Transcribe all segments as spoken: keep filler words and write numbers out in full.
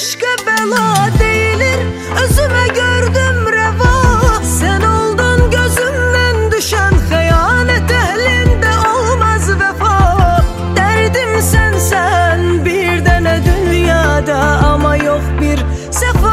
eşqə bəla deyilir, özümə gördüm rəva. Sən oldun gözümdən düşən xəyanət əhlində olmaz vəfa. Dərdim sənsən bir dənə dünyada, amma yox bir səfa.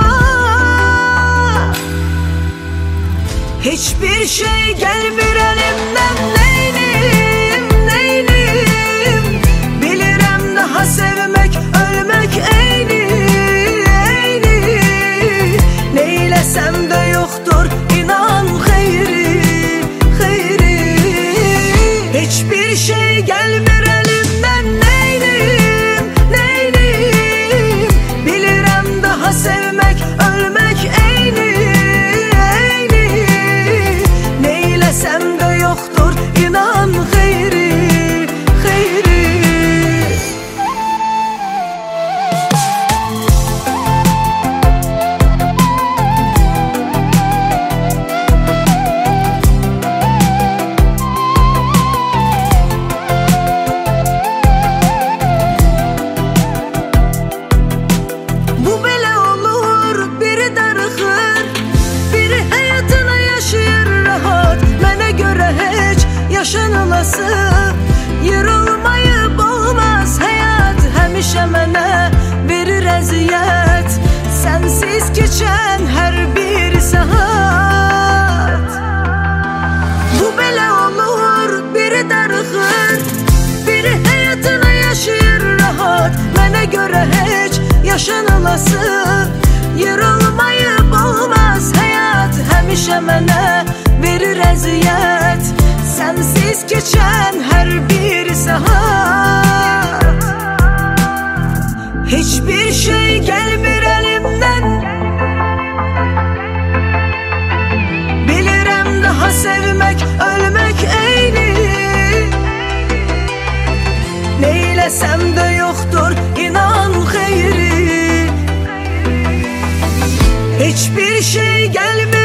Hiçbir şey gəlmir əlimdən, neyniyim, neyniyim. Bilirəm daha sevmək, ölmək eyni, eyni. Neyləsəm də yoxdur inan xeyri, xeyri. Hiçbir şey gəlmir əlimdən, neyniyim, neyniyim. Bilirəm daha sevmək, ölmək eyni, eyni. Neyləsəm də yoxdur inan xeyri, xeyri. Bu belə olur, biri darıxır, biri həyatını yaşayır rahat. Mənə görə heç yaşanılası yırılmayıb olmaz həyat. Həmişə mənə verir əziyyət, sənsiz keçən hər bir saat. Bu belə olur, biri darıxır, biri həyatını yaşayır rahat. Mənə görə heç yaşanılası yırılmayıb olmaz həyat. Həmişə mənə verir əziyyət, sənsiz keçən hər bir saat. Hiçbir şey gəlmir əlimdən, bilirəm daha sevmək, ölmək eyni. Neyləsəm də yoxdur inan xeyri. Hiçbir şey gəlmir